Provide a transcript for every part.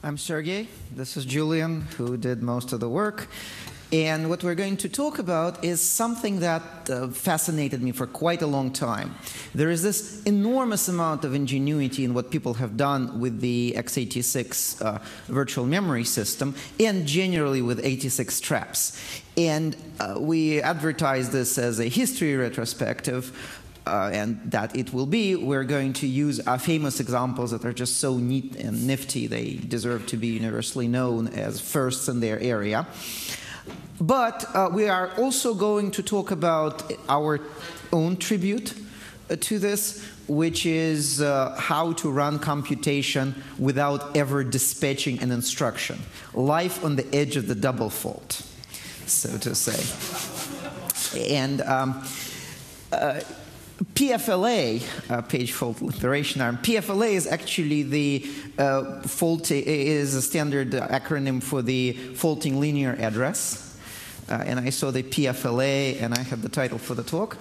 I'm Sergey. This is Julian, who did most of the work. And what we're going to talk about is something that fascinated me for quite a long time. There is this enormous amount of ingenuity in what people have done with the x86 virtual memory system, and generally with 86 traps. And we advertise this as a history retrospective. And that it will be. We're going to use our famous examples that are just so neat and nifty. They deserve to be universally known as firsts in their area. But we are also going to talk about our own tribute to this, which is how to run computation without ever dispatching an instruction. Life on the edge of the double fault, so to say. And PFLA, page fault liberation arm. PFLA is actually the is a standard acronym for the faulting linear address. And I saw the PFLA, and I had the title for the talk.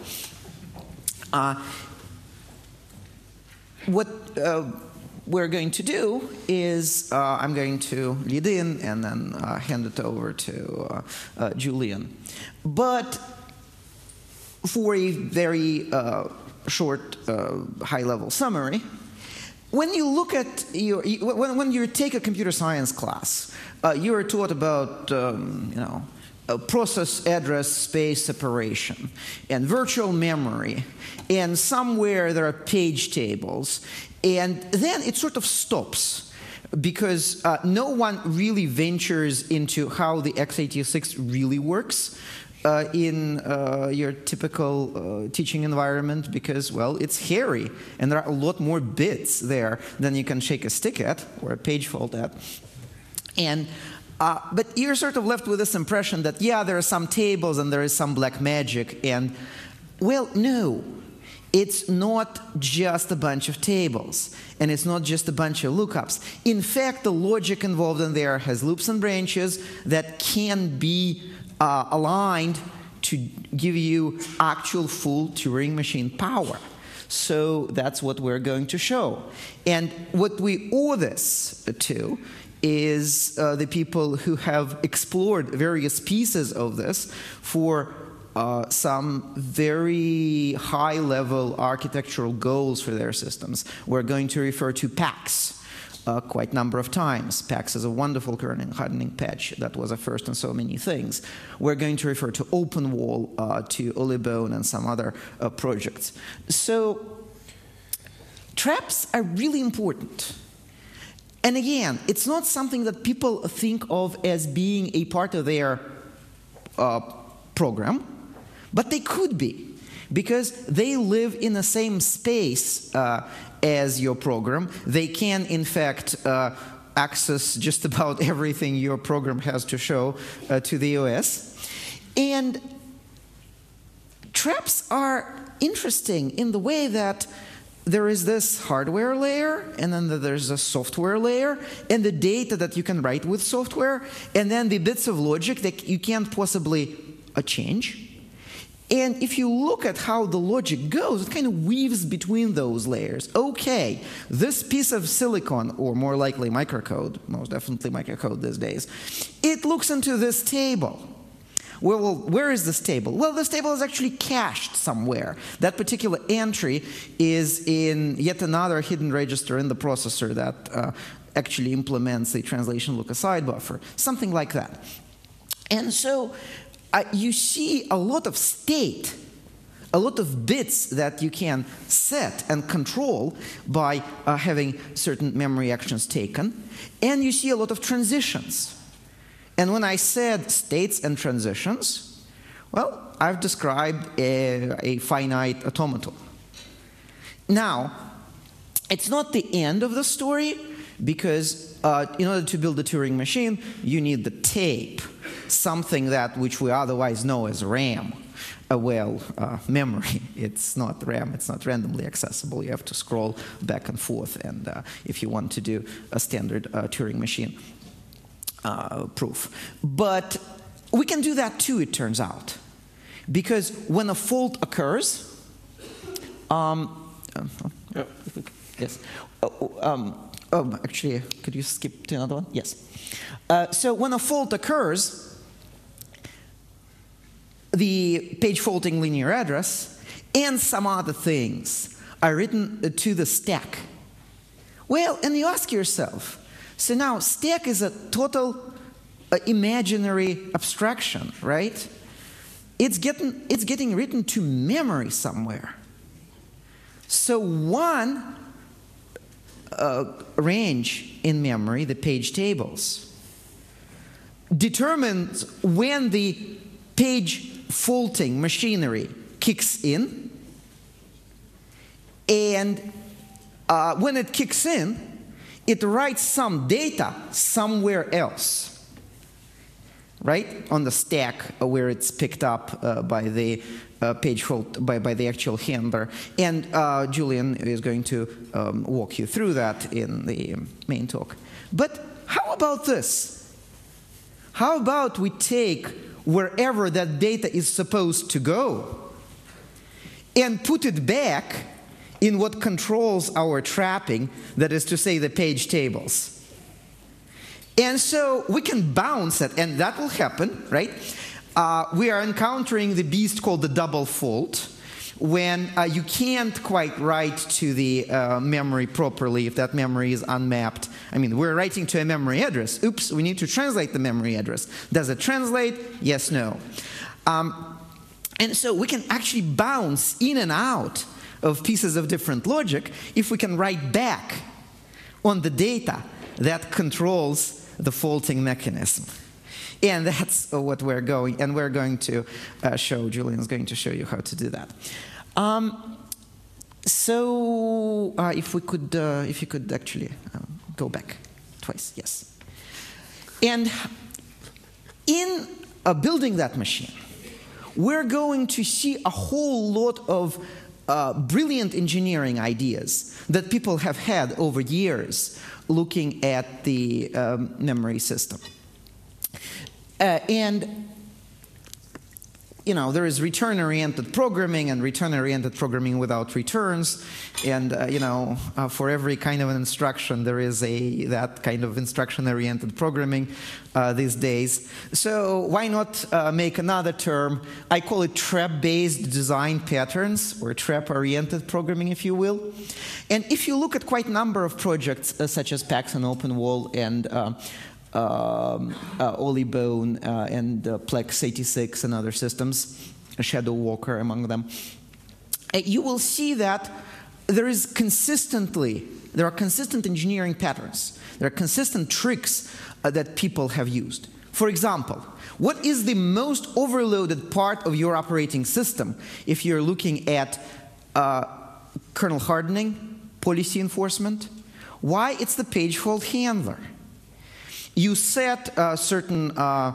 What we're going to do is I'm going to lead in and then hand it over to Julian. But for a very short, high-level summary, when you look at when you take a computer science class, you are taught about process address space separation and virtual memory, and somewhere there are page tables, and then it sort of stops because no one really ventures into how the x86 really works. In your typical teaching environment, because, well, it's hairy, and there are a lot more bits there than you can shake a stick at or a page fault at. And but you're sort of left with this impression that, yeah, there are some tables and there is some black magic, and, well, no. It's not just a bunch of tables, and it's not just a bunch of lookups. In fact, the logic involved in there has loops and branches that can be aligned to give you actual full Turing machine power. So that's what we're going to show. And what we owe this to is the people who have explored various pieces of this for some very high-level architectural goals for their systems. We're going to refer to PAX quite a number of times. PAX is a wonderful kernel hardening patch that was a first in so many things. We're going to refer to OpenWall, to Olibone, and some other projects. So traps are really important. And again, it's not something that people think of as being a part of their program, but they could be, because they live in the same space as your program. They can, in fact, access just about everything your program has to show to the OS. And traps are interesting in the way that there is this hardware layer, and then there's a software layer, and the data that you can write with software, and then the bits of logic that you can't possibly change. And if you look at how the logic goes, it kind of weaves between those layers. Okay, this piece of silicon, or more likely microcode, most definitely microcode these days, it looks into this table. Well, where is this table? Well, this table is actually cached somewhere. That particular entry is in yet another hidden register in the processor that actually implements the translation look-aside buffer, something like that. And so you see a lot of state, a lot of bits that you can set and control by having certain memory actions taken, and you see a lot of transitions. And when I said states and transitions, well, I've described a finite automaton. Now, it's not the end of the story, because in order to build a Turing machine, you need the tape, something which we otherwise know as RAM. Memory. It's not RAM. It's not randomly accessible. You have to scroll back and forth, and if you want to do a standard Turing machine proof. But we can do that too, it turns out, because when a fault occurs, yes. Oh, actually, could you skip to another one? Yes. So when a fault occurs, the page faulting linear address and some other things are written to the stack. Well, and you ask yourself, so now stack is a total imaginary abstraction, right? It's getting written to memory somewhere. So one range in memory, the page tables, determines when the page faulting machinery kicks in, and when it kicks in, it writes some data somewhere else, right, on the stack where it's picked up by the page fault, by the actual handler. And Julian is going to walk you through that in the main talk. But how about this? How about we take wherever that data is supposed to go and put it back in what controls our trapping, that is to say, the page tables. And so we can bounce it, and that will happen, right? We are encountering the beast called the double fault, when you can't quite write to the memory properly if that memory is unmapped. I mean, we're writing to a memory address. Oops, we need to translate the memory address. Does it translate? Yes, no. And so we can actually bounce in and out of pieces of different logic if we can write back on the data that controls the faulting mechanism. And that's what we're going, and we're going to show, Julian's going to show you how to do that. So if you could actually go back twice, yes. And in building that machine, we're going to see a whole lot of brilliant engineering ideas that people have had over years looking at the memory system. And you know, there is return-oriented programming and return-oriented programming without returns. And you know, for every kind of an instruction, there is that kind of instruction-oriented programming these days. So why not make another term? I call it trap-based design patterns, or trap-oriented programming, if you will. And if you look at quite a number of projects such as Pax and OpenWall and Olibone and Plex 86 and other systems, Shadow Walker among them, you will see that there are consistent engineering patterns. There are consistent tricks that people have used. For example, what is the most overloaded part of your operating system if you're looking at kernel hardening, policy enforcement? Why? It's the page fault handler. You set certain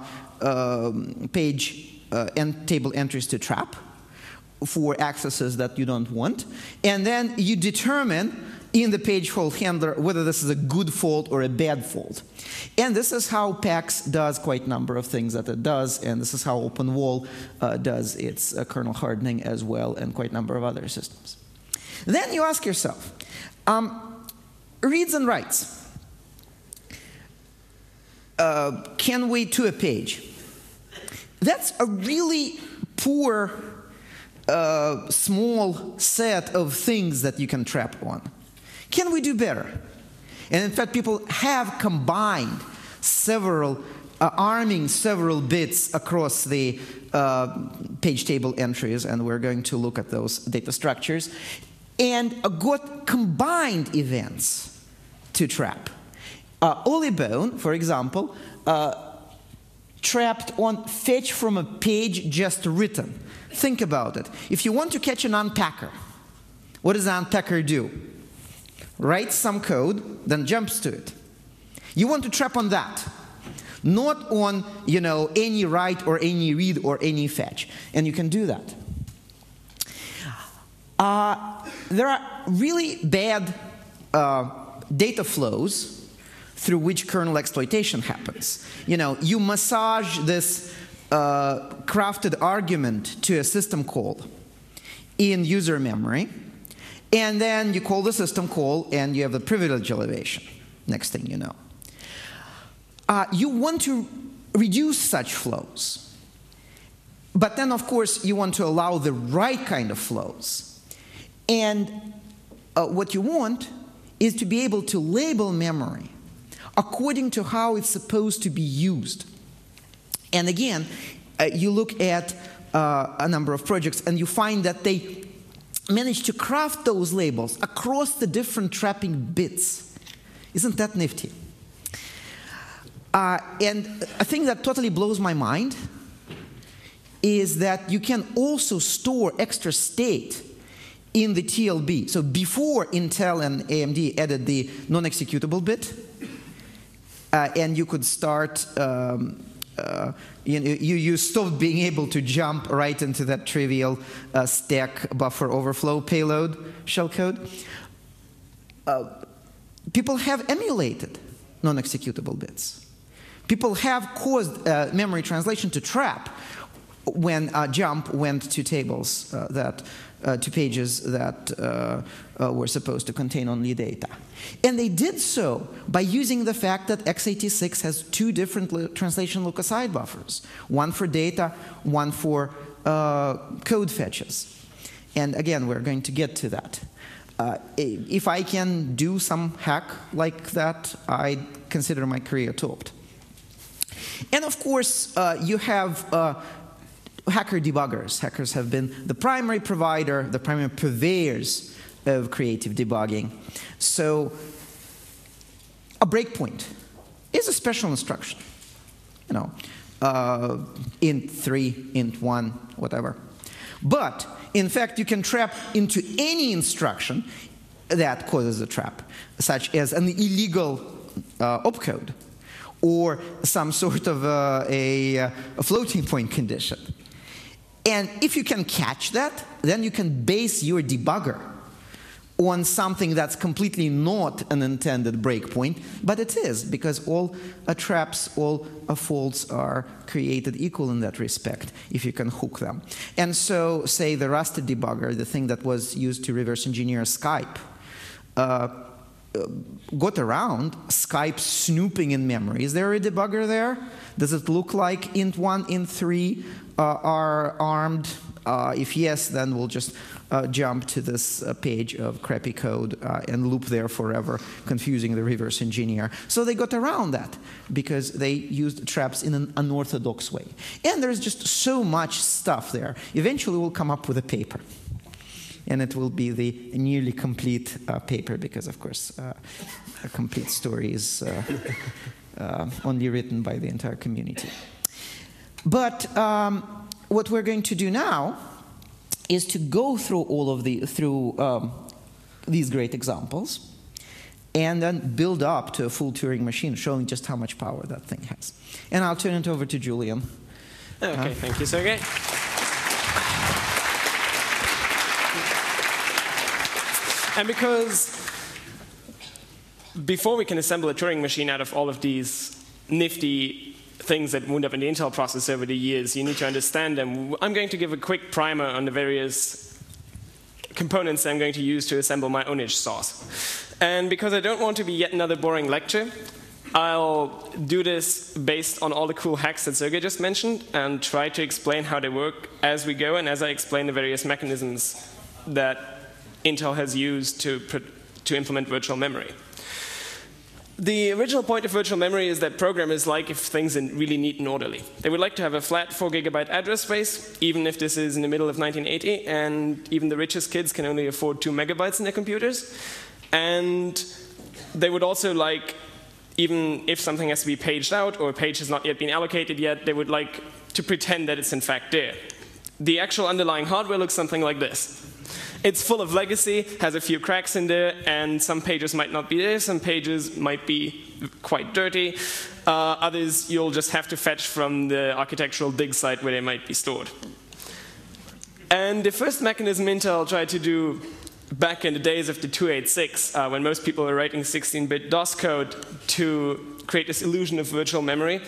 page and table entries to trap for accesses that you don't want, and then you determine in the page fault handler whether this is a good fault or a bad fault. And this is how PAX does quite a number of things that it does, and this is how OpenWall does its kernel hardening as well, and quite a number of other systems. Then you ask yourself, reads and writes. Can we to a page? That's a really poor, small set of things that you can trap on. Can we do better? And in fact, people have combined arming several bits across the page table entries, and we're going to look at those data structures, and got combined events to trap. Olibone, for example, trapped on fetch from a page just written. Think about it. If you want to catch an unpacker, what does an unpacker do? Writes some code, then jumps to it. You want to trap on that, not on, you know, any write or any read or any fetch. And you can do that. There are really bad data flows through which kernel exploitation happens. You know, you massage this crafted argument to a system call in user memory, and then you call the system call and you have the privilege elevation. next thing you know. You want to reduce such flows. But then, of course, you want to allow the right kind of flows. And what you want is to be able to label memory according to how it's supposed to be used. And again, you look at a number of projects, and you find that they manage to craft those labels across the different trapping bits. Isn't that nifty? And a thing that totally blows my mind is that you can also store extra state in the TLB. So before Intel and AMD added the non-executable bit, and you could start, you stopped being able to jump right into that trivial stack buffer overflow payload shellcode. People have emulated non-executable bits. People have caused memory translation to trap when jump went to tables to pages that were supposed to contain only data. And they did so by using the fact that x86 has two different translation look-aside buffers, one for data, one for code fetches. And again, we're going to get to that. If I can do some hack like that, I consider my career topped. And of course, you have hacker debuggers. Hackers have been the primary provider, the primary purveyors of creative debugging. So a breakpoint is a special instruction. You know, int 3, int 1, whatever. But in fact, you can trap into any instruction that causes a trap, such as an illegal opcode or some sort of a floating point condition. And if you can catch that, then you can base your debugger on something that's completely not an intended breakpoint, but it is, because all traps, all faults are created equal in that respect if you can hook them. And so, say, the Rusted debugger, the thing that was used to reverse engineer Skype, got around Skype snooping in memory. Is there a debugger there? Does it look like int 1, int 3 are armed? If yes, then we'll just jump to this page of crappy code and loop there forever, confusing the reverse engineer. So they got around that because they used traps in an unorthodox way. And there's just so much stuff there. Eventually, we'll come up with a paper. And it will be the nearly complete paper because, of course, a complete story is only written by the entire community. But what we're going to do now is to go through all of these great examples and then build up to a full Turing machine, showing just how much power that thing has. And I'll turn it over to Julian. Okay, thank you, Sergey. And because before we can assemble a Turing machine out of all of these nifty things that wound up in the Intel processor over the years, you need to understand them. I'm going to give a quick primer on the various components I'm going to use to assemble my own sauce. And because I don't want to be yet another boring lecture, I'll do this based on all the cool hacks that Sergey just mentioned and try to explain how they work as we go and as I explain the various mechanisms that Intel has used to implement virtual memory. The original point of virtual memory is that programmers like if things are really neat and orderly. They would like to have a flat 4 GB address space, even if this is in the middle of 1980, and even the richest kids can only afford 2 megabytes in their computers. And they would also like, even if something has to be paged out or a page has not yet been allocated yet, they would like to pretend that it's in fact there. The actual underlying hardware looks something like this. It's full of legacy, has a few cracks in there, and some pages might not be there, some pages might be quite dirty. Others you'll just have to fetch from the architectural dig site where they might be stored. And the first mechanism Intel tried to do back in the days of the 286, when most people were writing 16-bit DOS code to create this illusion of virtual memory,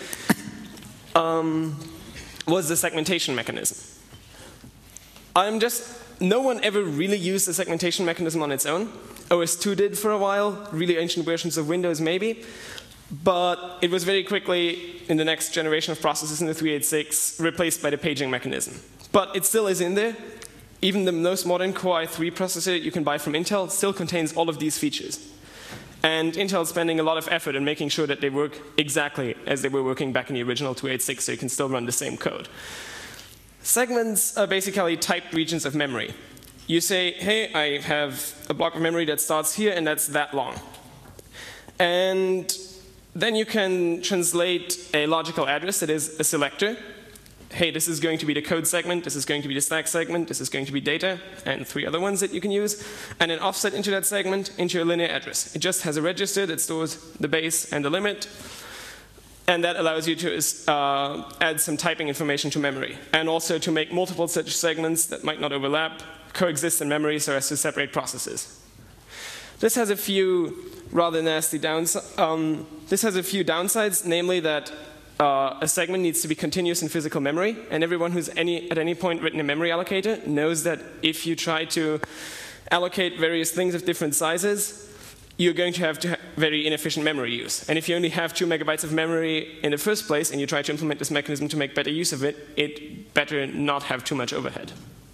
was the segmentation mechanism. I'm just no one ever really used a segmentation mechanism on its own. OS/2 did for a while, really ancient versions of Windows maybe. But it was very quickly, in the next generation of processors in the 386, replaced by the paging mechanism. But it still is in there. Even the most modern Core i3 processor you can buy from Intel still contains all of these features. And Intel's spending a lot of effort in making sure that they work exactly as they were working back in the original 286, so you can still run the same code. Segments are basically typed regions of memory. You say, hey, I have a block of memory that starts here and that's that long. And then you can translate a logical address that is a selector. Hey, this is going to be the code segment, this is going to be the stack segment, this is going to be data, and 3 other ones that you can use, and then offset into that segment into a linear address. It just has a register that stores the base and the limit, and that allows you to add some typing information to memory, and also to make multiple such segments that might not overlap, coexist in memory so as to separate processes. This has a few rather nasty downsides. This has a few downsides, namely that a segment needs to be continuous in physical memory, and everyone who's at any point written a memory allocator knows that if you try to allocate various things of different sizes, you're going to have very inefficient memory use. And if you only have 2 megabytes of memory in the first place, and you try to implement this mechanism to make better use of it, it better not have too much overhead.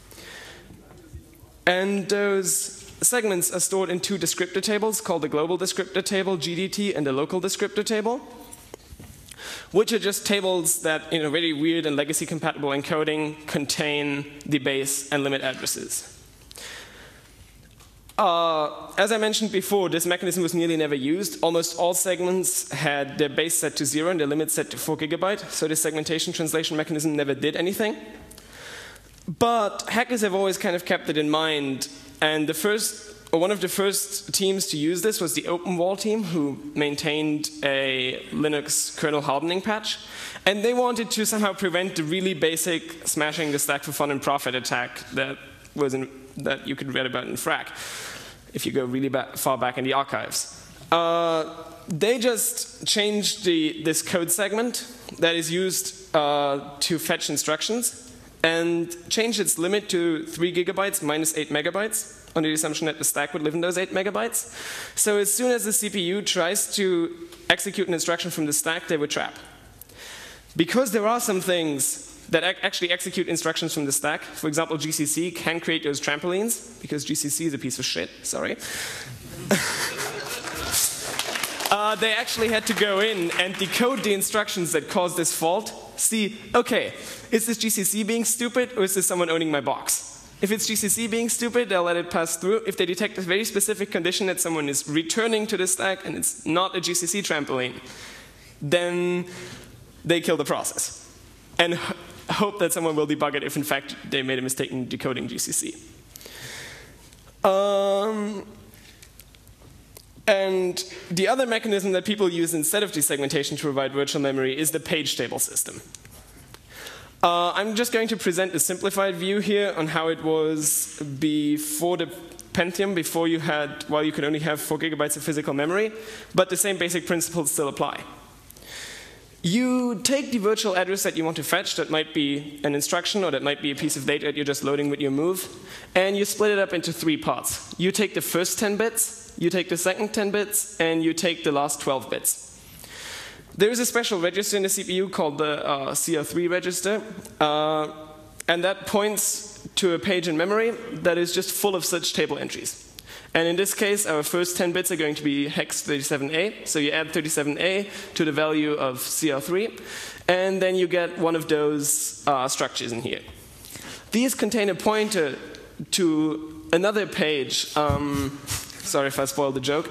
And those segments are stored in 2 descriptor tables called the global descriptor table, GDT, and the local descriptor table, which are just tables that, in a very weird and legacy-compatible encoding, contain the base and limit addresses. As I mentioned before, this mechanism was nearly never used. Almost all segments had their base set to 0 and their limit set to 4 GB, so the segmentation translation mechanism never did anything. But hackers have always kind of kept it in mind, and one of the first teams to use this was the OpenWall team, who maintained a Linux kernel hardening patch. And they wanted to somehow prevent the really basic smashing the stack for fun and profit attack that you could read about in Frack, if you go really far back in the archives. They just changed this code segment that is used to fetch instructions and changed its limit to 3 GB minus 8 megabytes. On the assumption that the stack would live in those 8 megabytes. So as soon as the CPU tries to execute an instruction from the stack, they would trap. Because there are some things that actually execute instructions from the stack, for example, GCC can create those trampolines, because GCC is a piece of shit, sorry. They actually had to go in and decode the instructions that caused this fault, see, okay, is this GCC being stupid, or is this someone owning my box? If it's GCC being stupid, they'll let it pass through. If they detect a very specific condition that someone is returning to the stack and it's not a GCC trampoline, then they kill the process and hope that someone will debug it if in fact they made a mistake in decoding GCC. And the other mechanism that people use instead of desegmentation to provide virtual memory is the page table system. I'm just going to present a simplified view here on how it was before the Pentium, while you could only have 4 GB of physical memory, but the same basic principles still apply. You take the virtual address that you want to fetch, that might be an instruction or that might be a piece of data that you're just loading with your move, and you split it up into 3 parts. You take the first 10 bits, you take the second 10 bits, and you take the last 12 bits. There is a special register in the CPU called the CR3 register, and that points to a page in memory that is just full of such table entries. And in this case, our first 10 bits are going to be hex 37A, so you add 37A to the value of CR3, and then you get one of those structures in here. These contain a pointer to another page. Sorry if I spoiled the joke.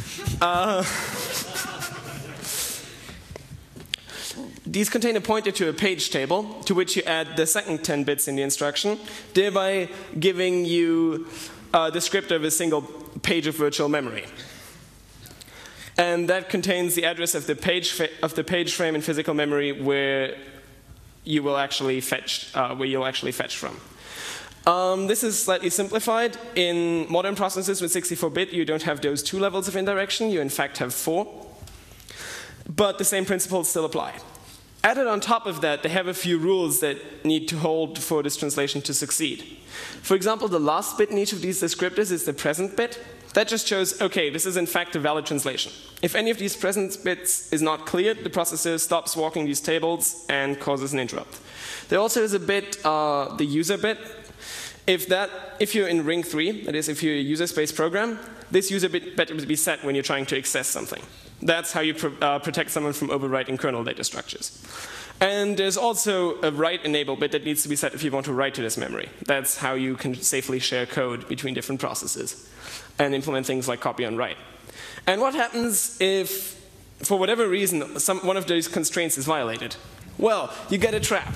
These contain a pointer to a page table, to which you add the second 10 bits in the instruction, thereby giving you a descriptor of a single page of virtual memory. And that contains the address of the page frame in physical memory where you'll actually fetch from. This is slightly simplified. In modern processors with 64-bit, you don't have those 2 levels of indirection. You in fact have 4. But the same principles still apply. Added on top of that, they have a few rules that need to hold for this translation to succeed. For example, the last bit in each of these descriptors is the present bit. That just shows, okay, this is in fact a valid translation. If any of these present bits is not cleared, the processor stops walking these tables and causes an interrupt. There also is a bit, the user bit. If you're in ring 3, that is, if you're a user space program, this user bit better be set when you're trying to access something. That's how you protect someone from overwriting kernel data structures. And there's also a write enable bit that needs to be set if you want to write to this memory. That's how you can safely share code between different processes and implement things like copy on write. And what happens if, for whatever reason, one of those constraints is violated? Well, you get a trap.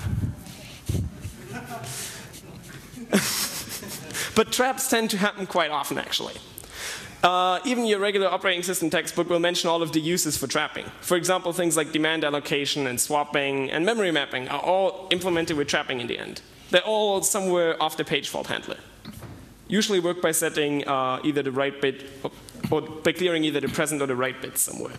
But traps tend to happen quite often, actually. Even your regular operating system textbook will mention all of the uses for trapping. For example, things like demand allocation and swapping and memory mapping are all implemented with trapping in the end. They're all somewhere off the page fault handler. Usually work by setting either the write bit or by clearing either the present or the write bits somewhere.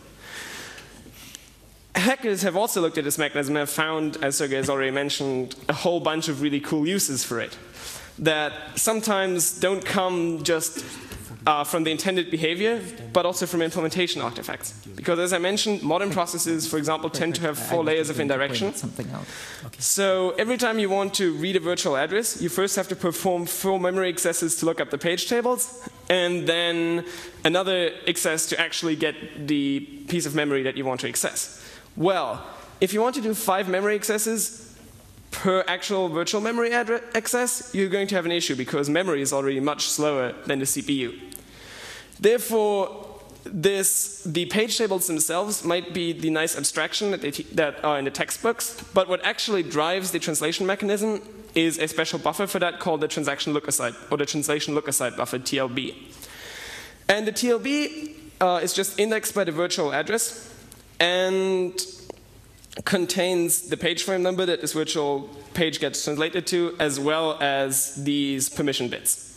Hackers have also looked at this mechanism and have found, as Sergey has already mentioned, a whole bunch of really cool uses for it that sometimes don't come just from the intended behavior, but also from implementation artifacts. Because as I mentioned, modern processes, for example, tend to have 4 layers of indirection. So every time you want to read a virtual address, you first have to perform 4 memory accesses to look up the page tables, and then another access to actually get the piece of memory that you want to access. Well, if you want to do 5 memory accesses per actual virtual memory access, you're going to have an issue because memory is already much slower than the CPU. Therefore, the page tables themselves might be the nice abstraction that are in the textbooks, but what actually drives the translation mechanism is a special buffer for that called the transaction look-aside, or the translation look-aside buffer, TLB. And the TLB is just indexed by the virtual address and contains the page frame number that this virtual page gets translated to, as well as these permission bits.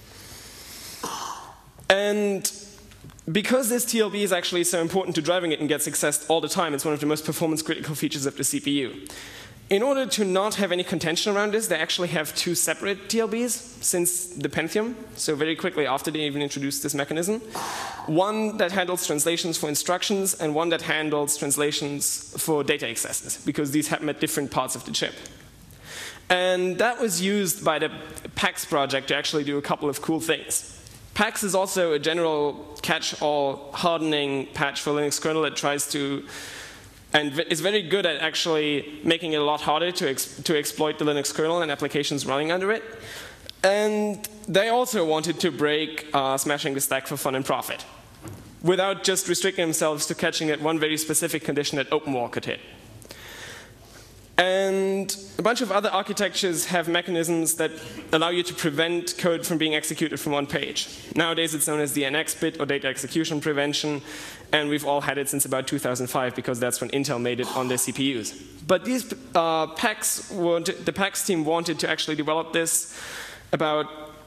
And because this TLB is actually so important to driving it and gets accessed all the time, it's one of the most performance critical features of the CPU. In order to not have any contention around this, they actually have 2 separate TLBs since the Pentium, so very quickly after they even introduced this mechanism. One that handles translations for instructions and one that handles translations for data accesses, because these happen at different parts of the chip. And that was used by the PAX project to actually do a couple of cool things. PAX is also a general catch-all hardening patch for Linux kernel that tries to and is very good at actually making it a lot harder to exploit the Linux kernel and applications running under it. And they also wanted to break smashing the stack for fun and profit, without just restricting themselves to catching at one very specific condition that OpenWall could hit. And a bunch of other architectures have mechanisms that allow you to prevent code from being executed from one page. Nowadays it's known as the NX bit, or data execution prevention, and we've all had it since about 2005 because that's when Intel made it on their CPUs. But these the PAX team wanted to actually develop this about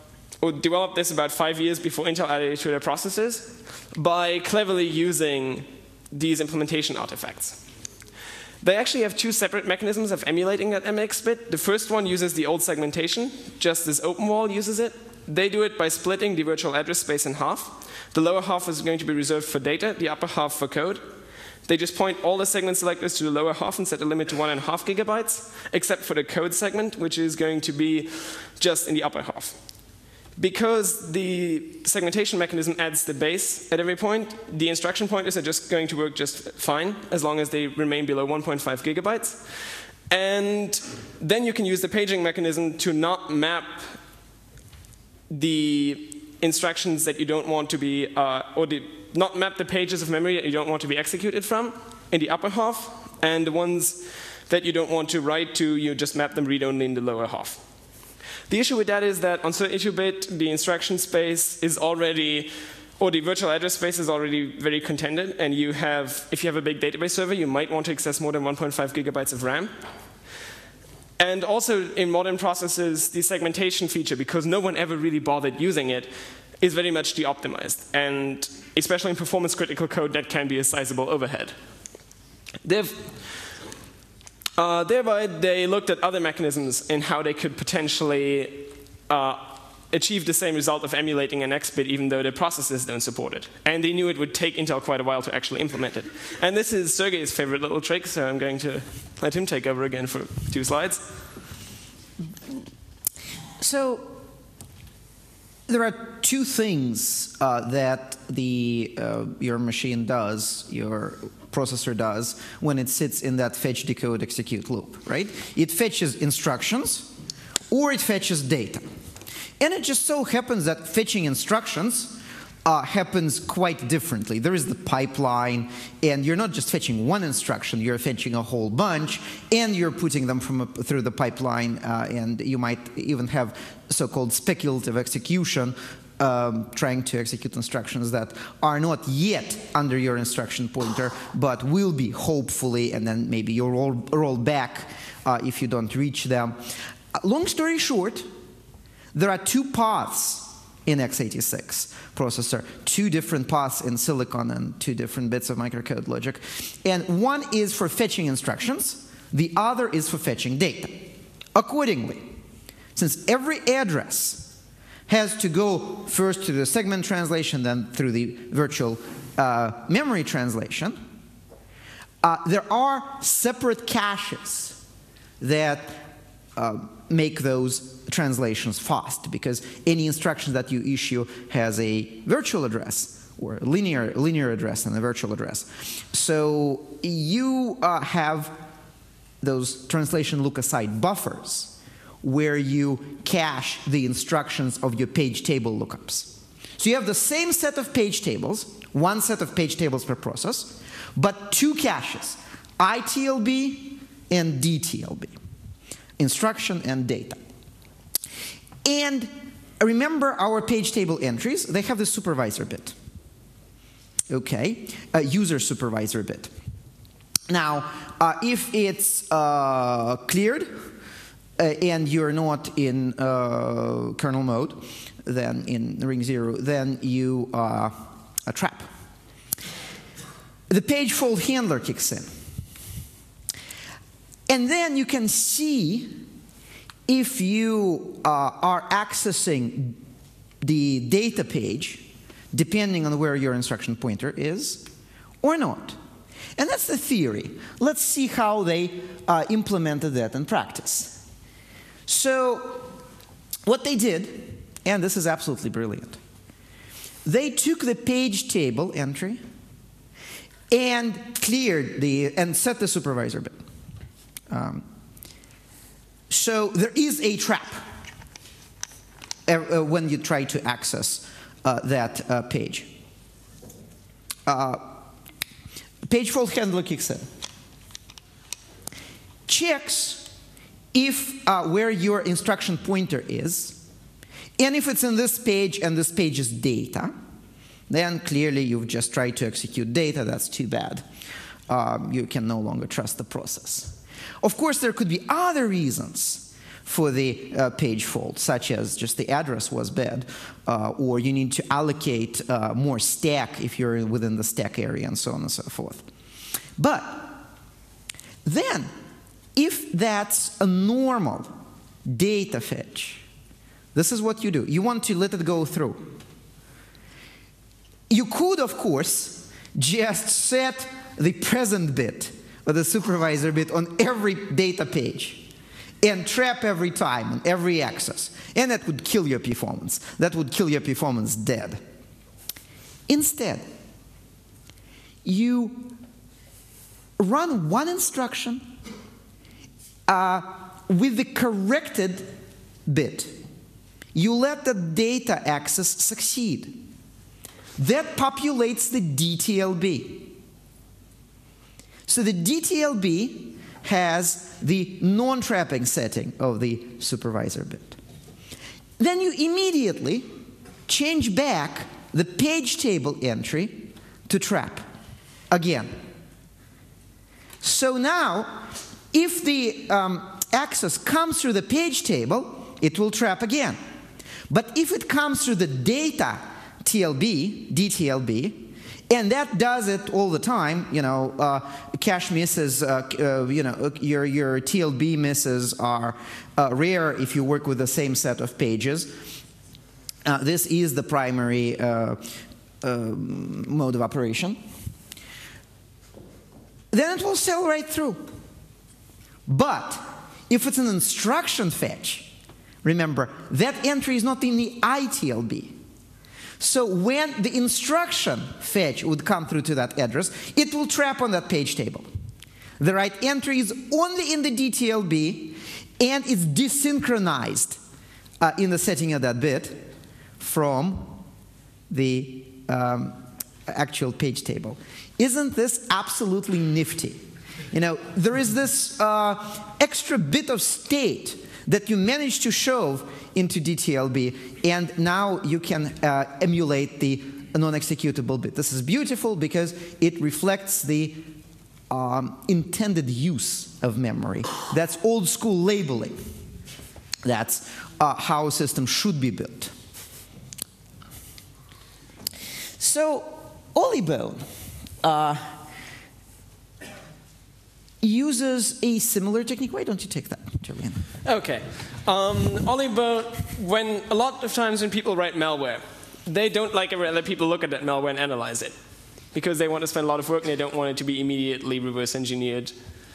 5 years before Intel added it to their processors by cleverly using these implementation artifacts. They actually have 2 separate mechanisms of emulating that MX bit. The first one uses the old segmentation, just as OpenWall uses it. They do it by splitting the virtual address space in half. The lower half is going to be reserved for data, the upper half for code. They just point all the segment selectors to the lower half and set the limit to 1.5 gigabytes, except for the code segment, which is going to be just in the upper half. Because the segmentation mechanism adds the base at every point, the instruction pointers are just going to work just fine as long as they remain below 1.5 gigabytes. And then you can use the paging mechanism to not map the instructions that you don't want to be, not map the pages of memory that you don't want to be executed from in the upper half, and the ones that you don't want to write to, you just map them read-only in the lower half. The issue with that is that on certain issue bit, the instruction space is already, or the virtual address space is already very contended, and you have, if you have a big database server, you might want to access more than 1.5 gigabytes of RAM. And also in modern processors, the segmentation feature, because no one ever really bothered using it, is very much de-optimized. And especially in performance critical code, that can be a sizable overhead. Thereby, they looked at other mechanisms in how they could potentially achieve the same result of emulating an X bit even though their processors don't support it. And they knew it would take Intel quite a while to actually implement it. And this is Sergey's favorite little trick, so I'm going to let him take over again for 2 slides. So there are 2 things that your machine does, your processor does, when it sits in that fetch, decode, execute loop, right? It fetches instructions or it fetches data. And it just so happens that fetching instructions happens quite differently. There is the pipeline, and you're not just fetching one instruction, you're fetching a whole bunch, and you're putting them through the pipeline, and you might even have so-called speculative execution, trying to execute instructions that are not yet under your instruction pointer, but will be, hopefully, and then maybe you'll roll back if you don't reach them. Long story short, there are 2 paths in x86 processor, 2 different paths in silicon and 2 different bits of microcode logic. And one is for fetching instructions, the other is for fetching data. Accordingly, since every address has to go first to the segment translation, then through the virtual memory translation, there are separate caches that make those translations fast, because any instruction that you issue has a virtual address or a linear address and a virtual address. So you have those translation look-aside buffers where you cache the instructions of your page table lookups. So you have the same set of page tables, 1 set of page tables per process, but 2 caches, ITLB and DTLB. Instruction and data. And remember our page table entries, they have the supervisor bit. Okay, a user supervisor bit. Now, if it's cleared and you're not in kernel mode, then in ring 0, then you a trap. The page fault handler kicks in. And then you can see if you are accessing the data page, depending on where your instruction pointer is, or not. And that's the theory. Let's see how they implemented that in practice. So what they did, and this is absolutely brilliant, they took the page table entry and cleared and set the supervisor bit. So there is a trap when you try to access that page. Page fault handler kicks in. Checks if where your instruction pointer is, and if it's in this page and this page is data, then clearly you've just tried to execute data. That's too bad. You can no longer trust the process. Of course, there could be other reasons for the page fault, such as just the address was bad, or you need to allocate more stack if you're within the stack area, and so on and so forth. But then, if that's a normal data fetch, this is what you do. You want to let it go through. You could, of course, just set the present bit or the supervisor bit on every data page and trap every time on every access. And that would kill your performance. That would kill your performance dead. Instead, you run one instruction with the corrected bit. You let the data access succeed. That populates the DTLB. So the DTLB has the non-trapping setting of the supervisor bit. Then you immediately change back the page table entry to trap again. So now, if the access comes through the page table, it will trap again. But if it comes through the data TLB, DTLB, And that does it all the time. Cache misses, your TLB misses are rare if you work with the same set of pages. This is the primary mode of operation. Then it will sail right through. But if it's an instruction fetch, remember, that entry is not in the ITLB. So when the instruction fetch would come through to that address, it will trap on that page table. The right entry is only in the DTLB, and it's desynchronized in the setting of that bit from the actual page table. Isn't this absolutely nifty? There is this extra bit of state that you manage to shove into DTLB, and now you can emulate the non-executable bit. This is beautiful because it reflects the intended use of memory. That's old school labeling. That's how a system should be built. So Olibone uses a similar technique. Why don't you take that, Julian? Okay. Olibone, when a lot of times when people write malware, they don't like it when other people look at that malware and analyze it, because they want to spend a lot of work and they don't want it to be immediately reverse engineered.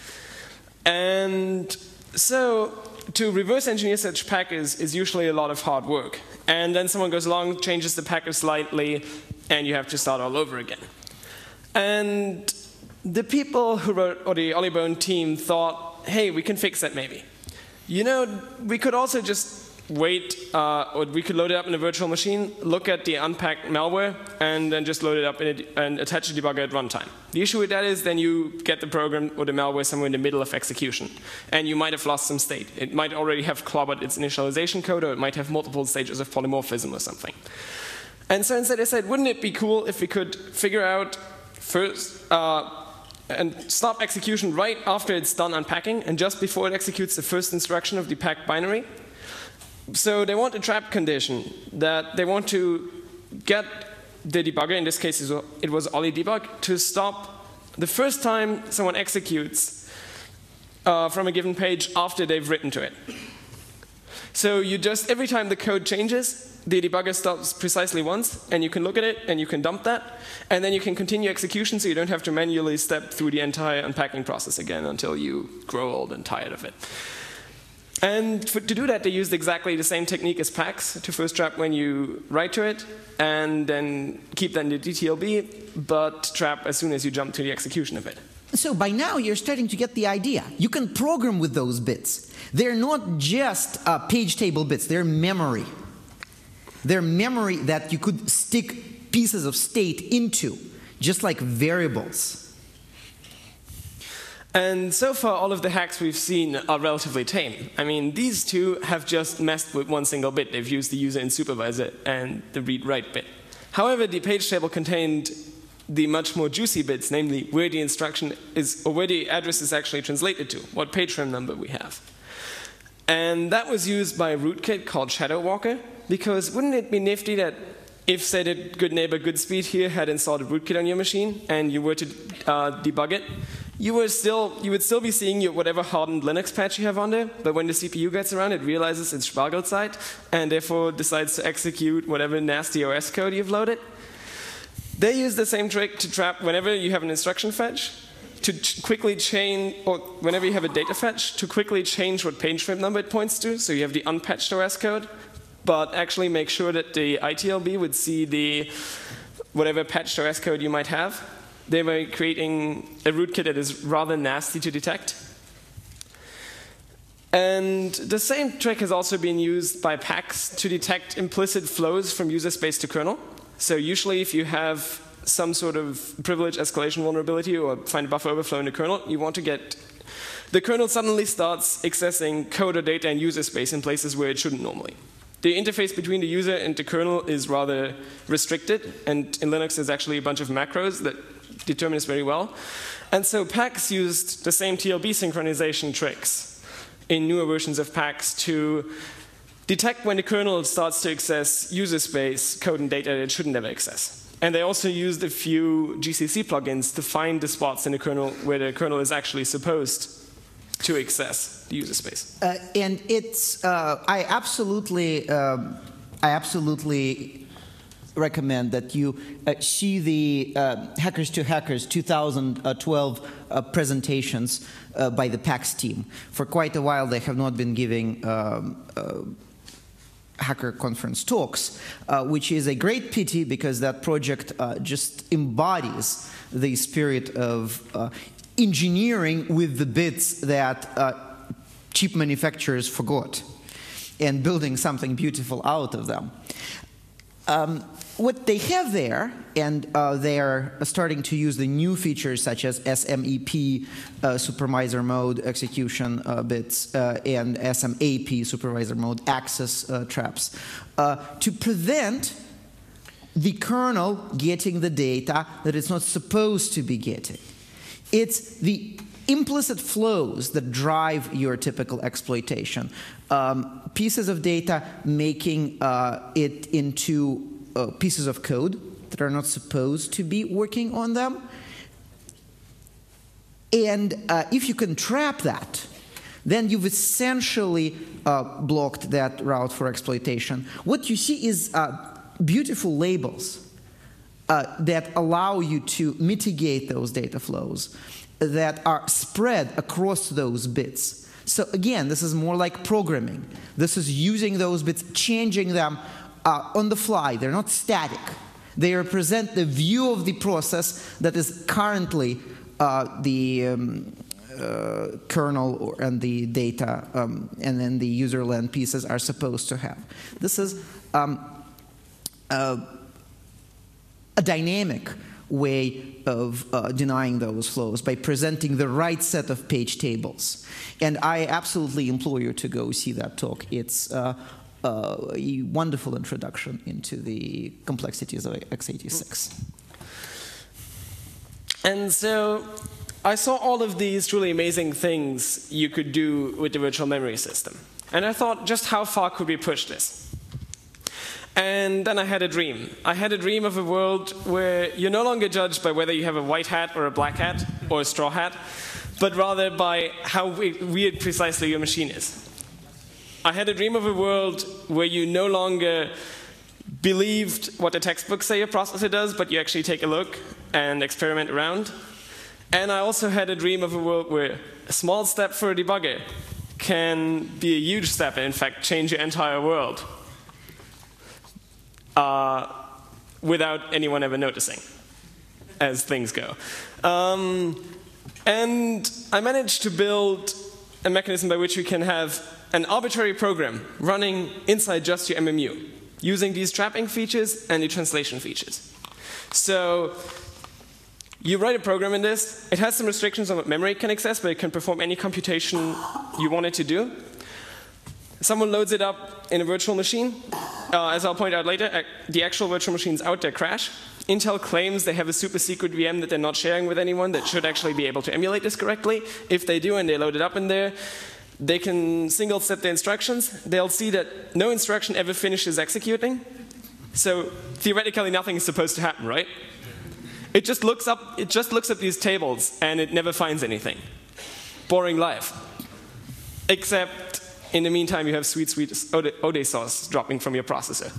And so to reverse engineer such package is usually a lot of hard work. And then someone goes along, changes the package slightly, and you have to start all over again. And the people who wrote, or the Olibone team thought, hey, we can fix that maybe. We could also just wait, or we could load it up in a virtual machine, look at the unpacked malware, and then just load it up and attach a debugger at runtime. The issue with that is then you get the program or the malware somewhere in the middle of execution, and you might have lost some state. It might already have clobbered its initialization code, or it might have multiple stages of polymorphism or something. And so instead I said, wouldn't it be cool if we could figure out first, and stop execution right after it's done unpacking and just before it executes the first instruction of the packed binary? So they want a trap condition that they want to get the debugger, in this case it was OliDebug, to stop the first time someone executes from a given page after they've written to it. So you just, every time the code changes, the debugger stops precisely once, and you can look at it, and you can dump that, and then you can continue execution so you don't have to manually step through the entire unpacking process again until you grow old and tired of it. And to do that, they used exactly the same technique as PAX to first trap when you write to it, and then keep that in the DTLB, but trap as soon as you jump to the execution of it. So by now, you're starting to get the idea. You can program with those bits. They're not just page table bits, they're memory. They're memory that you could stick pieces of state into, just like variables. And so far, all of the hacks we've seen are relatively tame. I mean, these two have just messed with one single bit. They've used the user and supervisor and the read-write bit. However, the page table contained the much more juicy bits, namely where the instruction is, or where the address is actually translated to, what page frame number we have. And that was used by a rootkit called Shadowwalker, because wouldn't it be nifty that if, say, that good neighbor Goodspeed here had installed a rootkit on your machine and you were to debug it, you would still be seeing your whatever hardened Linux patch you have on there, but when the CPU gets around, it realizes it's Spargelzeit and therefore decides to execute whatever nasty OS code you've loaded. They use the same trick to trap whenever you have an instruction fetch, to quickly change, or whenever you have a data fetch, to quickly change what page frame number it points to, so you have the unpatched OS code, but actually make sure that the ITLB would see the whatever patched OS code you might have. They were creating a rootkit that is rather nasty to detect. And the same trick has also been used by PAX to detect implicit flows from user space to kernel. So usually if you have some sort of privilege escalation vulnerability or find a buffer overflow in the kernel, you want to get the kernel suddenly starts accessing code or data in user space in places where it shouldn't normally. The interface between the user and the kernel is rather restricted, and in Linux there's actually a bunch of macros that determine this very well. And so PAX used the same TLB synchronization tricks in newer versions of PAX to detect when the kernel starts to access user space, code, and data that it shouldn't ever access. And they also used a few GCC plugins to find the spots in the kernel where the kernel is actually supposed to access the user space. And it's, I absolutely recommend that you see the Hackers to Hackers 2012 presentations by the PAX team. For quite a while, they have not been giving Hacker Conference talks, which is a great pity because that project just embodies the spirit of engineering with the bits that chip manufacturers forgot and building something beautiful out of them. What they have there, and they are starting to use the new features such as SMEP supervisor mode execution bits and SMAP supervisor mode access traps to prevent the kernel getting the data that it's not supposed to be getting. It's the implicit flows that drive your typical exploitation. Pieces of data making it into pieces of code that are not supposed to be working on them. And if you can trap that, then you've essentially blocked that route for exploitation. What you see is beautiful labels that allow you to mitigate those data flows that are spread across those bits. So again, this is more like programming. This is using those bits, changing them on the fly. They're not static. They represent the view of the process that is currently the kernel and the data and then the userland pieces are supposed to have. This is a dynamic way of denying those flows by presenting the right set of page tables. And I absolutely implore you to go see that talk. It's a wonderful introduction into the complexities of x86. And so I saw all of these truly amazing things you could do with the virtual memory system. And I thought, just how far could we push this? And then I had a dream. I had a dream of a world where you're no longer judged by whether you have a white hat or a black hat or a straw hat, but rather by how weird precisely your machine is. I had a dream of a world where you no longer believed what the textbooks say your processor does, but you actually take a look and experiment around. And I also had a dream of a world where a small step for a debugger can be a huge step and, in fact, change your entire world without anyone ever noticing, as things go. And I managed to build a mechanism by which we can have an arbitrary program running inside just your MMU, using these trapping features and the translation features. So you write a program in this. It has some restrictions on what memory it can access, but it can perform any computation you want it to do. Someone loads it up in a virtual machine. As I'll point out later, the actual virtual machines out there crash. Intel claims they have a super secret VM that they're not sharing with anyone that should actually be able to emulate this correctly. If they do and they load it up in there, they can single step the instructions. They'll see that no instruction ever finishes executing. So theoretically, nothing is supposed to happen, right? It just looks up these tables and it never finds anything. Boring life. Except in the meantime, you have sweet, sweet Ode sauce dropping from your processor.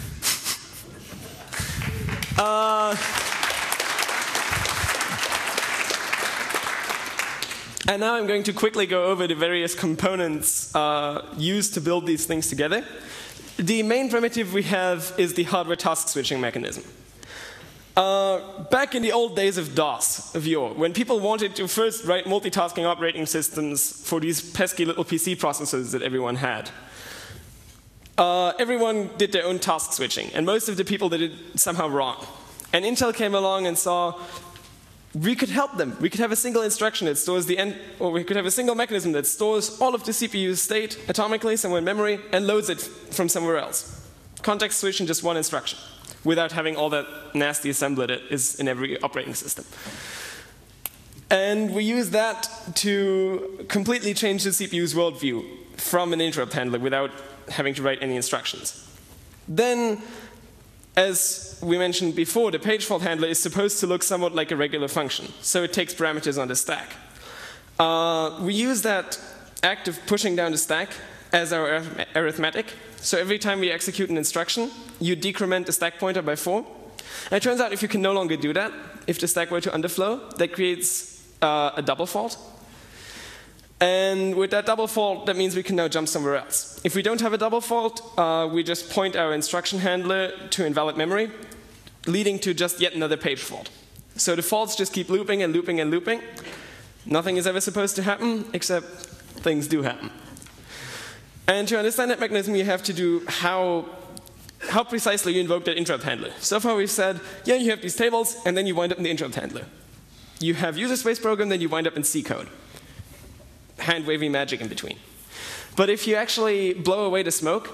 And now I'm going to quickly go over the various components used to build these things together. The main primitive we have is the hardware task switching mechanism. Back in the old days of DOS, of yore, when people wanted to first write multitasking operating systems for these pesky little PC processors that everyone had, everyone did their own task switching, and most of the people did it somehow wrong. And Intel came along and saw we could help them. We could have a single instruction that stores the end, or we could have a single mechanism that stores all of the CPU's state atomically somewhere in memory and loads it from somewhere else. Context switch in just one instruction, without having all that nasty assembly that is in every operating system. And we use that to completely change the CPU's worldview from an interrupt handler without having to write any instructions. Then as we mentioned before, the page fault handler is supposed to look somewhat like a regular function. So it takes parameters on the stack. We use that act of pushing down the stack as our arithmetic. So every time we execute an instruction, you decrement the stack pointer by 4. And it turns out if you can no longer do that, if the stack were to underflow, that creates a double fault. And with that double fault, that means we can now jump somewhere else. If we don't have a double fault, we just point our instruction handler to invalid memory, leading to just yet another page fault. So the faults just keep looping and looping and looping. Nothing is ever supposed to happen, except things do happen. And to understand that mechanism, you have to do how precisely you invoke that interrupt handler. So far we've said, yeah, you have these tables, and then you wind up in the interrupt handler. You have user space program, then you wind up in C code. Hand-wavy magic in between. But if you actually blow away the smoke,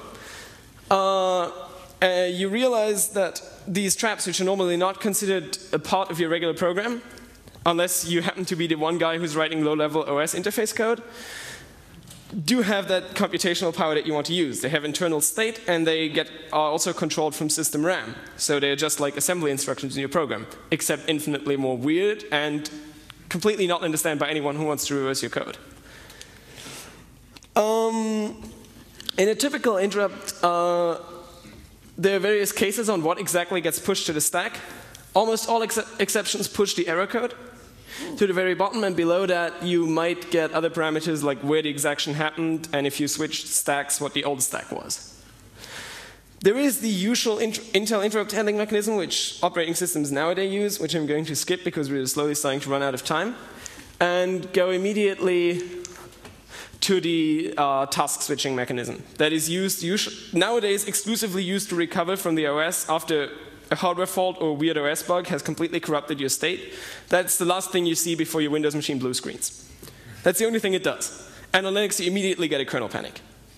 you realize that these traps, which are normally not considered a part of your regular program, unless you happen to be the one guy who's writing low-level OS interface code, do have that computational power that you want to use. They have internal state, and they are also controlled from system RAM. So they're just like assembly instructions in your program, except infinitely more weird and completely not understood by anyone who wants to reverse your code. In a typical interrupt, there are various cases on what exactly gets pushed to the stack. Almost all exceptions push the error code to the very bottom, and below that you might get other parameters like where the exaction happened, and if you switched stacks, what the old stack was. There is the usual Intel interrupt handling mechanism, which operating systems nowadays use, which I'm going to skip because we're slowly starting to run out of time, and go immediately to the task switching mechanism that is used nowadays exclusively used to recover from the OS after a hardware fault or weird OS bug has completely corrupted your state. That's the last thing you see before your Windows machine blue screens. That's the only thing it does. And on Linux, you immediately get a kernel panic.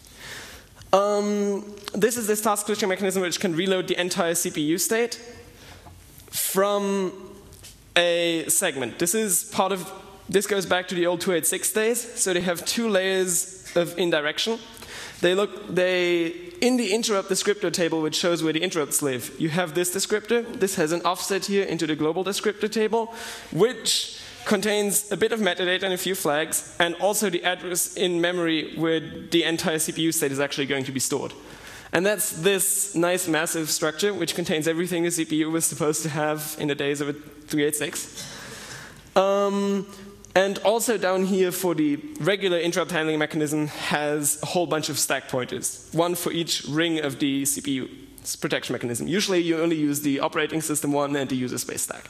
This is this task switching mechanism which can reload the entire CPU state from a segment. This goes back to the old 286 days. So they have 2 layers of indirection. In the interrupt descriptor table, which shows where the interrupts live, you have this descriptor. This has an offset here into the global descriptor table, which contains a bit of metadata and a few flags, and also the address in memory where the entire CPU state is actually going to be stored. And that's this nice massive structure, which contains everything the CPU was supposed to have in the days of a 386. And also down here for the regular interrupt handling mechanism has a whole bunch of stack pointers, one for each ring of the CPU protection mechanism. Usually you only use the operating system one and the user space stack.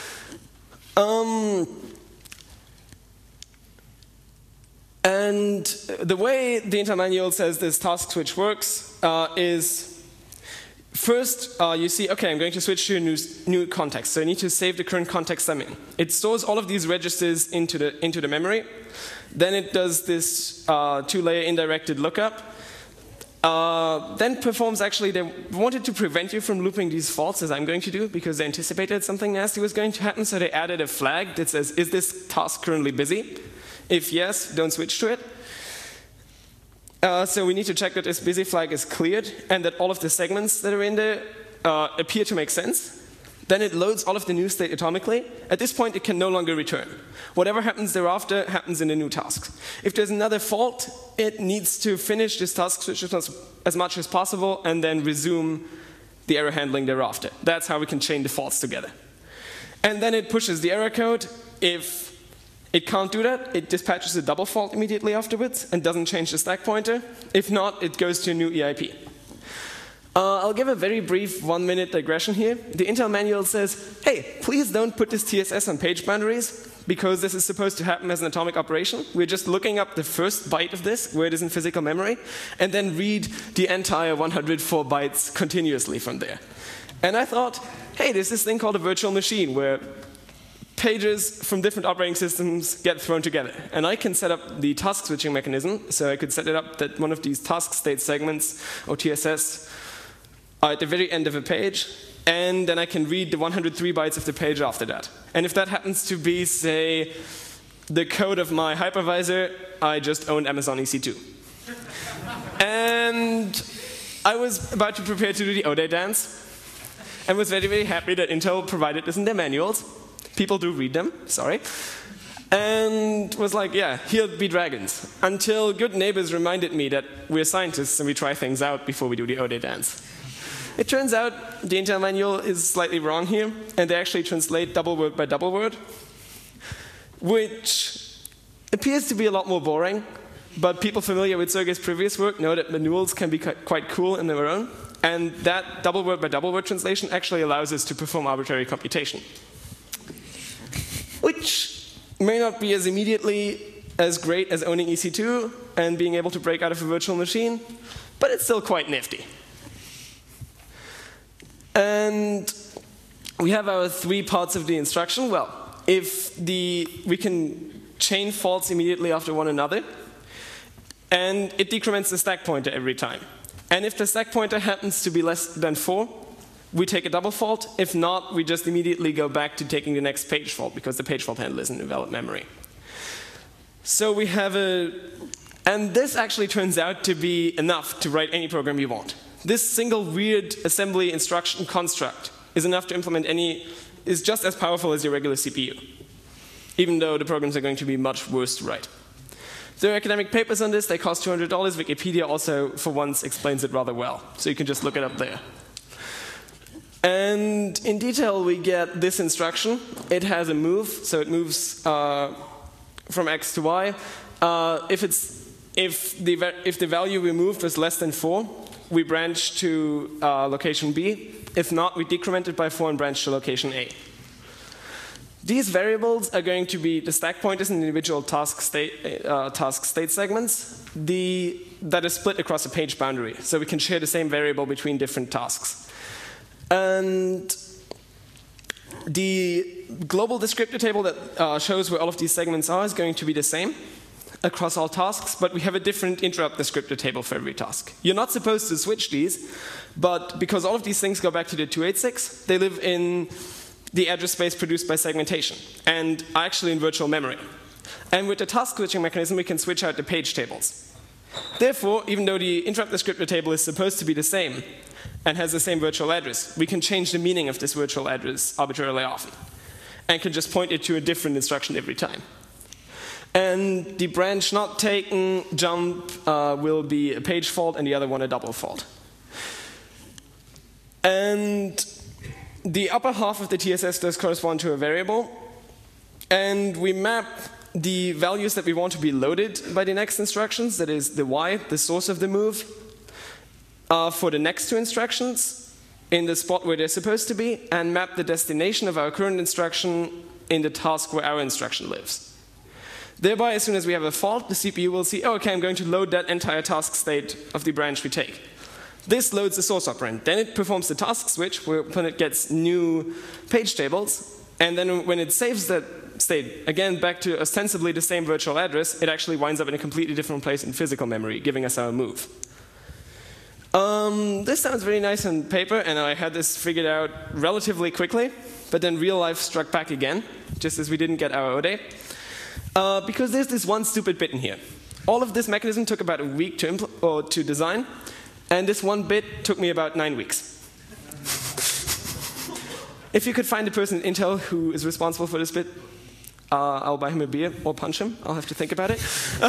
And the way the Intel manual says this task switch works is first, you see, OK, I'm going to switch to a new context. So I need to save the current context I'm in. It stores all of these registers into the memory. Then it does this 2-layer indirected lookup. Then performs actually, they wanted to prevent you from looping these faults, as I'm going to do, because they anticipated something nasty was going to happen. So they added a flag that says, is this task currently busy? If yes, don't switch to it. So we need to check that this busy flag is cleared and that all of the segments that are in there appear to make sense. Then it loads all of the new state atomically. At this point, it can no longer return. Whatever happens thereafter happens in the new tasks. If there's another fault, it needs to finish this task switch as much as possible and then resume the error handling thereafter. That's how we can chain the faults together. And then it pushes the error code. If it can't do that, it dispatches a double fault immediately afterwards and doesn't change the stack pointer. If not, it goes to a new EIP. I'll give a very brief 1-minute digression here. The Intel manual says, hey, please don't put this TSS on page boundaries, because this is supposed to happen as an atomic operation. We're just looking up the first byte of this, where it is in physical memory, and then read the entire 104 bytes continuously from there. And I thought, hey, there's this thing called a virtual machine, where pages from different operating systems get thrown together. And I can set up the task switching mechanism, so I could set it up that one of these task state segments, or TSS, are at the very end of a page, and then I can read the 103 bytes of the page after that. And if that happens to be, say, the code of my hypervisor, I just own Amazon EC2. And I was about to prepare to do the O-Day dance, and was very, very happy that Intel provided this in their manuals. People do read them, sorry. And was like, yeah, here be dragons. Until good neighbors reminded me that we're scientists and we try things out before we do the Ode dance. It turns out the Intel manual is slightly wrong here, and they actually translate double word by double word, which appears to be a lot more boring, but people familiar with Sergey's previous work know that manuals can be quite cool in their own, and that double word by double word translation actually allows us to perform arbitrary computation, which may not be as immediately as great as owning EC2 and being able to break out of a virtual machine, but it's still quite nifty. And we have our 3 parts of the instruction. Well, if we can chain faults immediately after one another, and it decrements the stack pointer every time. And if the stack pointer happens to be less than 4, we take a double fault. If not, we just immediately go back to taking the next page fault, because the page fault handler isn't in valid memory. So we have and this actually turns out to be enough to write any program you want. This single weird assembly instruction construct is enough to implement is just as powerful as your regular CPU, even though the programs are going to be much worse to write. There are academic papers on this. They cost $200. Wikipedia also, for once, explains it rather well, so you can just look it up there. And in detail, we get this instruction. It has a move, so it moves from X to Y. If the value we moved was less than 4, we branch to location B. If not, we decrement it by 4 and branch to location A. These variables are going to be the stack pointers in individual task state segments that is split across a page boundary, so we can share the same variable between different tasks. And the global descriptor table that shows where all of these segments are is going to be the same across all tasks, but we have a different interrupt descriptor table for every task. You're not supposed to switch these, but because all of these things go back to the 286, they live in the address space produced by segmentation, and are actually in virtual memory. And with the task switching mechanism, we can switch out the page tables. Therefore, even though the interrupt descriptor table is supposed to be the same, and has the same virtual address, we can change the meaning of this virtual address arbitrarily often, and can just point it to a different instruction every time. And the branch not taken jump will be a page fault, and the other one a double fault. And the upper half of the TSS does correspond to a variable, and we map the values that we want to be loaded by the next instructions, that is the Y, the source of the move, for the next 2 instructions in the spot where they're supposed to be, and map the destination of our current instruction in the task where our instruction lives. Thereby, as soon as we have a fault, the CPU will see, oh, okay, I'm going to load that entire task state of the branch we take. This loads the source operand. Then it performs the task switch when it gets new page tables, and then when it saves that state, again, back to ostensibly the same virtual address, it actually winds up in a completely different place in physical memory, giving us our move. This sounds very nice on paper, and I had this figured out relatively quickly, but then real life struck back again, just as we didn't get our Ode. Because there's this one stupid bit in here. All of this mechanism took about a week to design, and this one bit took me about 9 weeks. If you could find a person at Intel who is responsible for this bit, I'll buy him a beer or punch him. I'll have to think about it.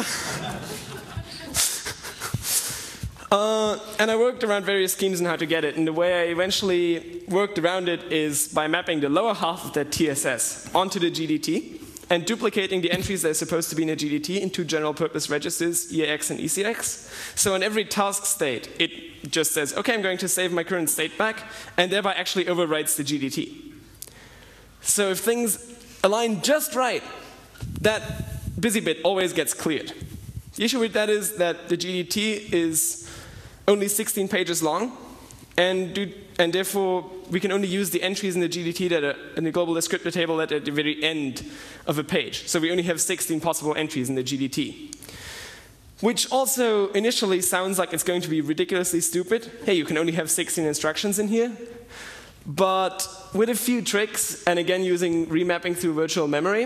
And I worked around various schemes on how to get it, and the way I eventually worked around it is by mapping the lower half of that TSS onto the GDT, and duplicating the entries that are supposed to be in a GDT into general purpose registers, EAX and ECX. So in every task state, it just says, okay, I'm going to save my current state back, and thereby actually overwrites the GDT. So if things align just right, that busy bit always gets cleared. The issue with that is that the GDT is only 16 pages long, and therefore we can only use the entries in the GDT that are in the global descriptor table that are at the very end of a page. So we only have 16 possible entries in the GDT. Which also initially sounds like it's going to be ridiculously stupid. Hey, you can only have 16 instructions in here. But with a few tricks, and again using remapping through virtual memory,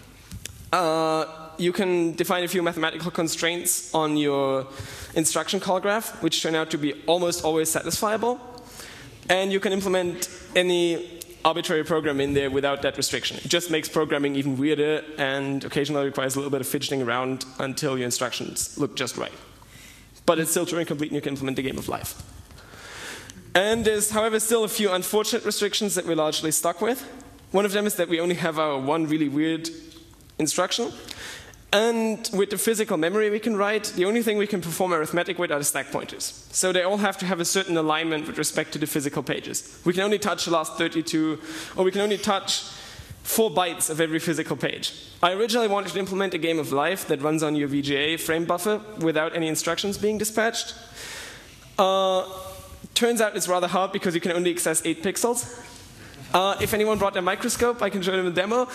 you can define a few mathematical constraints on your instruction call graph, which turn out to be almost always satisfiable. And you can implement any arbitrary program in there without that restriction. It just makes programming even weirder and occasionally requires a little bit of fidgeting around until your instructions look just right. But it's still Turing complete and you can implement the game of life. And there's, however, still a few unfortunate restrictions that we're largely stuck with. One of them is that we only have our one really weird instruction. And with the physical memory we can write, the only thing we can perform arithmetic with are the stack pointers. So they all have to have a certain alignment with respect to the physical pages. We can only touch the last 32, or we can only touch 4 bytes of every physical page. I originally wanted to implement a game of life that runs on your VGA frame buffer without any instructions being dispatched. Turns out it's rather hard because you can only access 8 pixels. If anyone brought their microscope, I can show them a demo.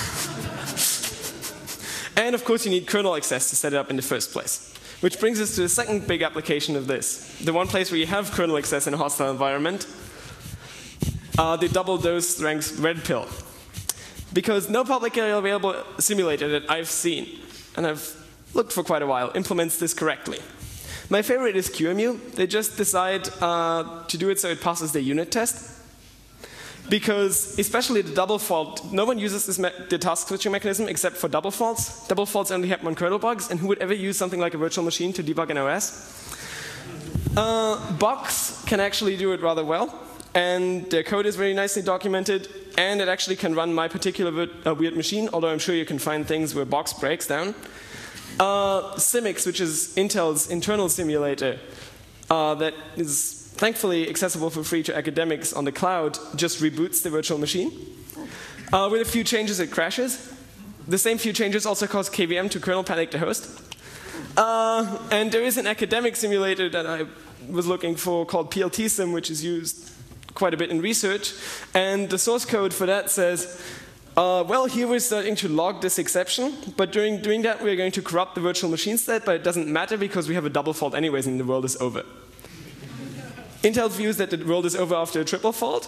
And of course you need kernel access to set it up in the first place. Which brings us to the second big application of this. The one place where you have kernel access in a hostile environment. The double dose strength red pill. Because no publicly available simulator that I've seen, and I've looked for quite a while, implements this correctly. My favorite is QEMU. They just decide to do it so it passes the unit test. Because, especially the double fault, no one uses the task switching mechanism except for double faults. Double faults only happen on kernel bugs, and who would ever use something like a virtual machine to debug an OS? Box can actually do it rather well, and their code is very nicely documented, and it actually can run my particular weird machine, although I'm sure you can find things where Box breaks down. Symix, which is Intel's internal simulator, that is thankfully accessible for free to academics on the cloud, just reboots the virtual machine. With a few changes, it crashes. The same few changes also cause KVM to kernel panic the host. And there is an academic simulator that I was looking for called PLTSim, which is used quite a bit in research. And the source code for that says, well, here we're starting to log this exception, but during doing that we're going to corrupt the virtual machine state, but it doesn't matter because we have a double fault anyways and the world is over. Intel's view is that the world is over after a triple fault,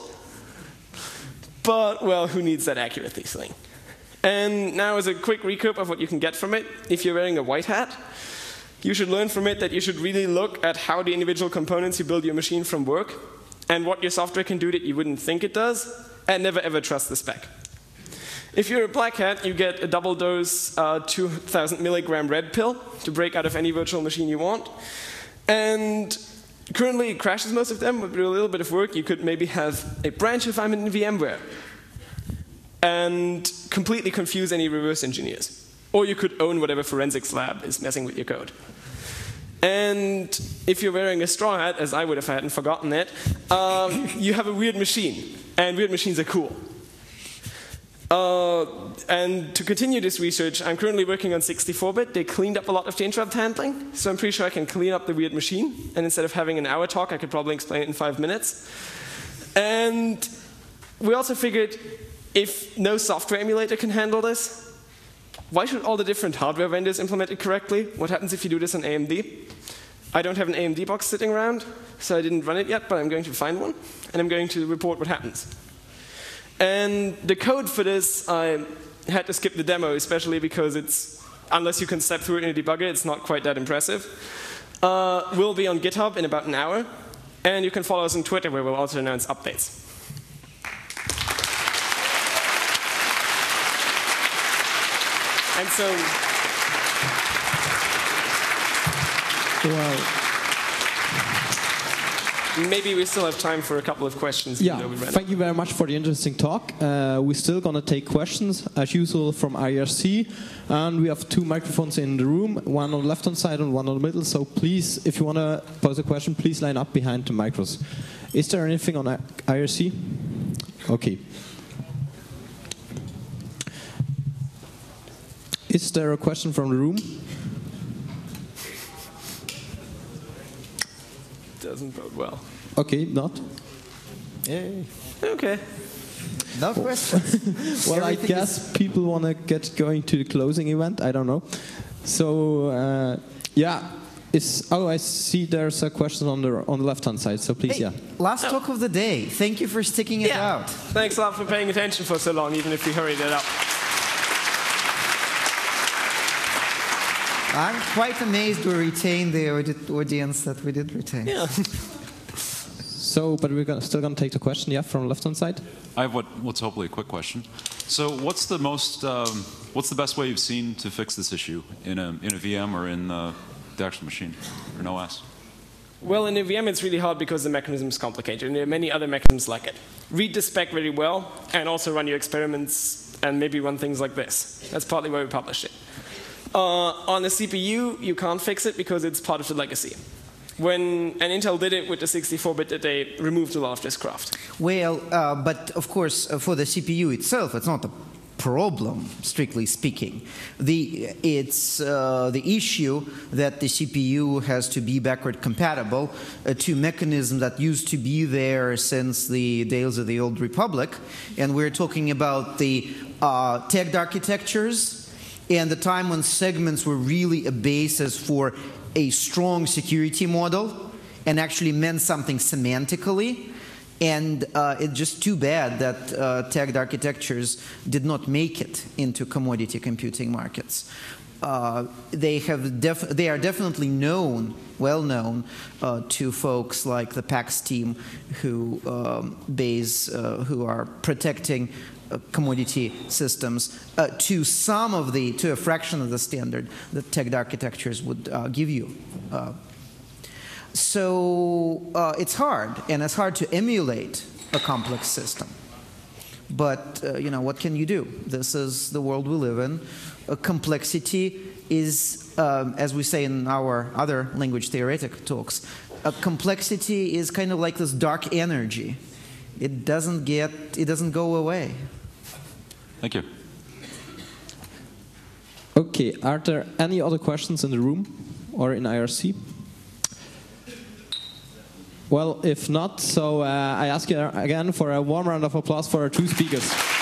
but, well, who needs that accuracy thing? And now as a quick recap of what you can get from it, if you're wearing a white hat, you should learn from it that you should really look at how the individual components you build your machine from work, and what your software can do that you wouldn't think it does, and never ever trust the spec. If you're a black hat, you get a double dose 2,000 milligram red pill to break out of any virtual machine you want. And currently it crashes most of them, but with a little bit of work you could maybe have a branch environment in VMware and completely confuse any reverse engineers. Or you could own whatever forensics lab is messing with your code. And if you're wearing a straw hat, as I would if I hadn't forgotten it, you have a weird machine. And weird machines are cool. And to continue this research, I'm currently working on 64-bit. They cleaned up a lot of the interrupt handling, so I'm pretty sure I can clean up the weird machine. And instead of having an hour talk, I could probably explain it in 5 minutes. And we also figured, if no software emulator can handle this, why should all the different hardware vendors implement it correctly? What happens if you do this on AMD? I don't have an AMD box sitting around, so I didn't run it yet, but I'm going to find one, and I'm going to report what happens. And the code for this, I had to skip the demo, especially because it's, unless you can step through it in a debugger, it's not quite that impressive. We'll be on GitHub in about an hour, and you can follow us on Twitter, where we'll also announce updates. And so, wow. Maybe we still have time for a couple of questions. Yeah, thank you very much for the interesting talk. We're still going to take questions, as usual, from IRC. And we have 2 microphones in the room, one on the left-hand side and one on the middle. So please, if you want to pose a question, please line up behind the micros. Is there anything on IRC? Okay. Is there a question from the room? Doesn't bode well. Okay, not? Yay. Okay. No questions. Well, I guess people want to get going to the closing event. I don't know. So, yeah. Oh, I see there's a question on the left-hand side, so please, hey, yeah. Last talk of the day. Thank you for sticking it out. Thanks a lot for paying attention for so long, even if we hurried it up. I'm quite amazed we retained the audience that we did retain. Yeah. So, but we're still going to take the question, yeah, from left-hand side. I have what's hopefully a quick question. So, what's the best way you've seen to fix this issue in a VM or in the actual machine or an OS? Well, in a VM, it's really hard because the mechanism is complicated, and there are many other mechanisms like it. Read the spec very well, and also run your experiments, and maybe run things like this. That's partly why we published it. On a CPU, you can't fix it because it's part of the legacy. When Intel did it with the 64-bit, they removed a lot of this craft. Well, but of course, for the CPU itself, it's not a problem, strictly speaking. It's the issue that the CPU has to be backward compatible to mechanisms that used to be there since the days of the old Republic. And we're talking about the tagged architectures and the time when segments were really a basis for a strong security model and actually meant something semantically. And it's just too bad that tagged architectures did not make it into commodity computing markets. They are definitely well known to folks like the PAX team who are protecting commodity systems to a fraction of the standard that tagged architectures would give you. So it's hard, and it's hard to emulate a complex system. But what can you do? This is the world we live in. Complexity is, as we say in our other language theoretic talks, complexity is kind of like this dark energy. It doesn't go away. Thank you. Okay, are there any other questions in the room or in IRC? Well, if not, so I ask you again for a warm round of applause for our two speakers.